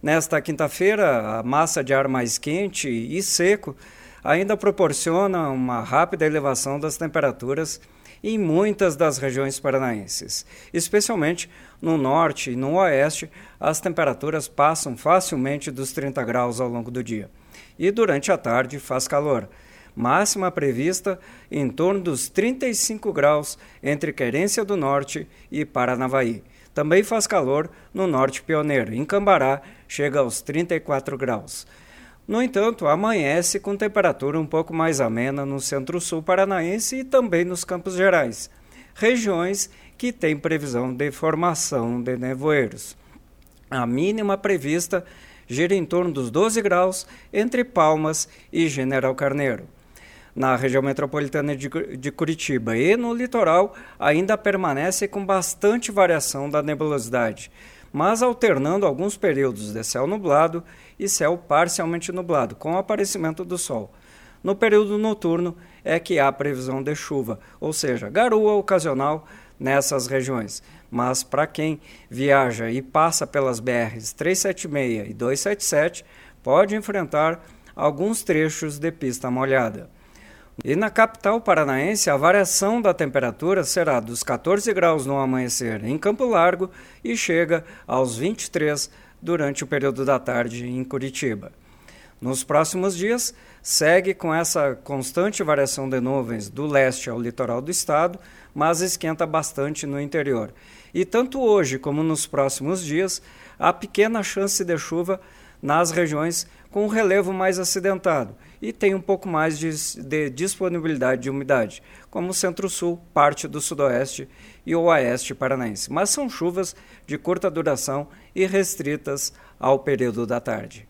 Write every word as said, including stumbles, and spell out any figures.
Nesta quinta-feira, a massa de ar mais quente e seco ainda proporciona uma rápida elevação das temperaturas em muitas das regiões paranaenses. Especialmente no norte e no oeste, as temperaturas passam facilmente dos trinta graus ao longo do dia. E durante a tarde faz calor. Máxima prevista em torno dos trinta e cinco graus entre Querência do Norte e Paranavaí. Também faz calor no Norte Pioneiro. Em Cambará, chega aos trinta e quatro graus. No entanto, amanhece com temperatura um pouco mais amena no centro-sul paranaense e também nos Campos Gerais, regiões que têm previsão de formação de nevoeiros. A mínima prevista gira em torno dos doze graus entre Palmas e General Carneiro. Na região metropolitana de Curitiba e no litoral, ainda permanece com bastante variação da nebulosidade, mas alternando alguns períodos de céu nublado e céu parcialmente nublado, com o aparecimento do sol. No período noturno é que há previsão de chuva, ou seja, garoa ocasional nessas regiões. Mas para quem viaja e passa pelas B Rs trezentos e setenta e seis e duzentos e setenta e sete, pode enfrentar alguns trechos de pista molhada. E na capital paranaense, a variação da temperatura será dos quatorze graus no amanhecer em Campo Largo e chega aos vinte e três durante o período da tarde em Curitiba. Nos próximos dias, segue com essa constante variação de nuvens do leste ao litoral do estado, mas esquenta bastante no interior. E tanto hoje como nos próximos dias, há pequena chance de chuva nas regiões com relevo mais acidentado e tem um pouco mais de, de disponibilidade de umidade, como o centro-sul, parte do sudoeste e o oeste paranaense. Mas são chuvas de curta duração e restritas ao período da tarde.